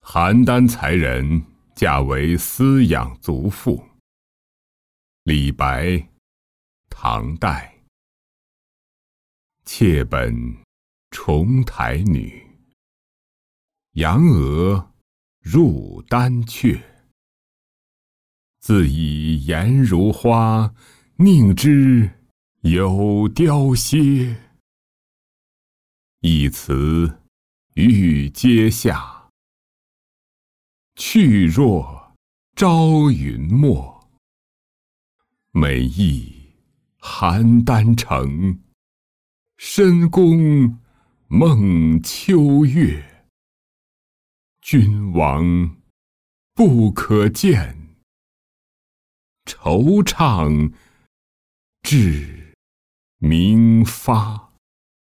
邯郸才人嫁为司养族妇。李白，唐代。妾本重台女，杨娥入丹阙。自以颜如花，宁知有凋谢。一词欲阶下，去若朝云没。美意邯郸城，深宫梦秋月。君王不可见，惆怅至明发。